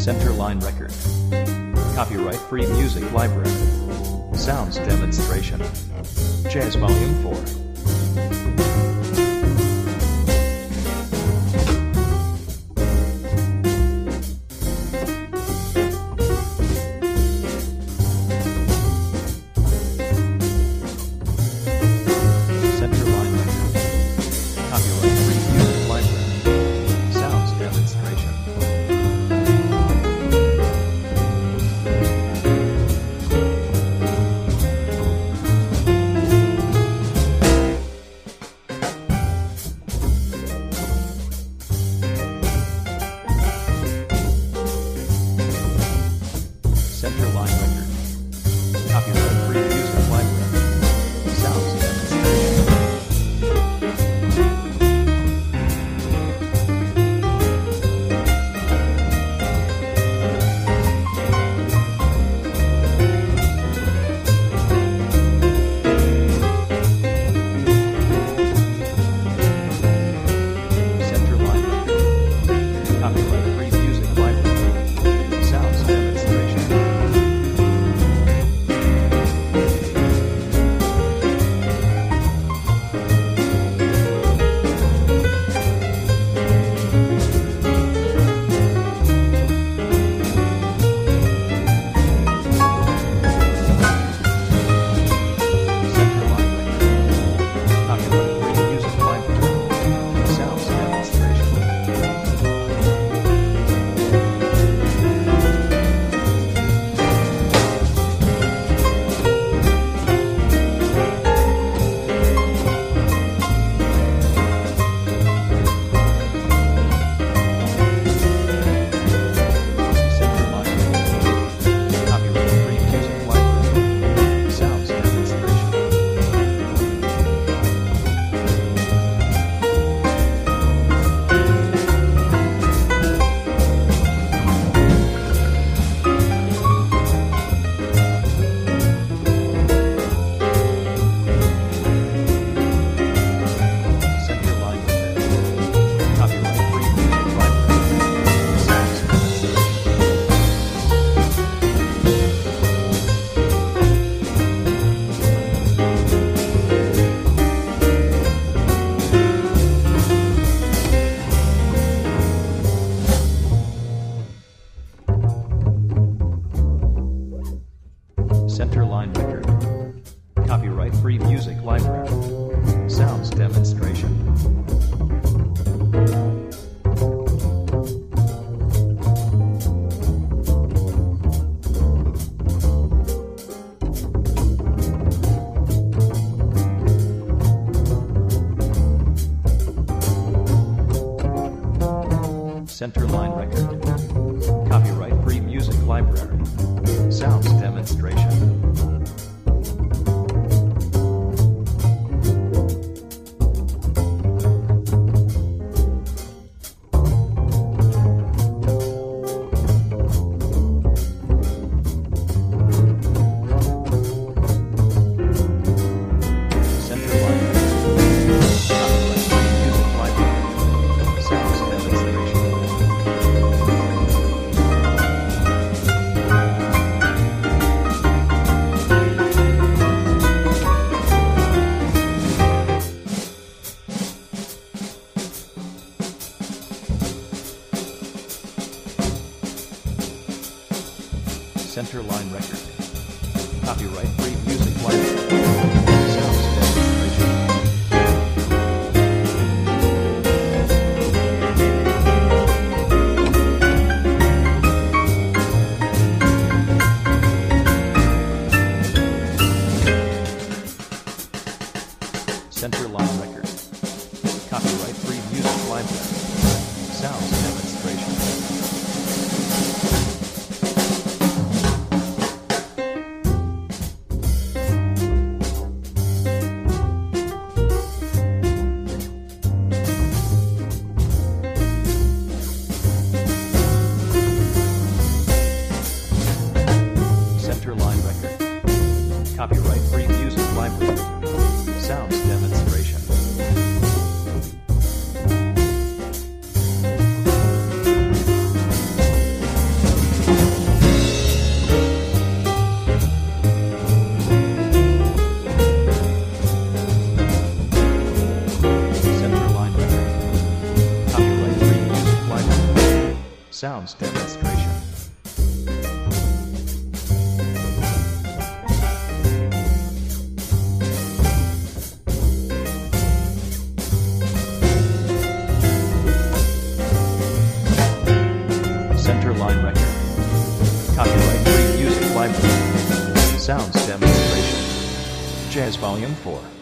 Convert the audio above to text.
Centerline Record. Copyright Free Music Library. Sounds Demonstration. Jazz Volume 4. Centerline Record. Copyright Free Music Library. Sounds Demonstration. Centerline Record. Copyright Free Music Library. Sounds Demonstration. Centerline Record. Copyright Free Music Library. Sounds Demonstration. Centerline Record. Copyright Free Music Library. Sounds Demonstration. Centerline Record. Copyright Free Music Library. Sounds Demonstration. Centerline Record. Copyright Free Music Library. Sounds Demonstration. Sounds demonstration. Centerline Record. Copyright free music library. Sounds demonstration. Jazz Volume 4.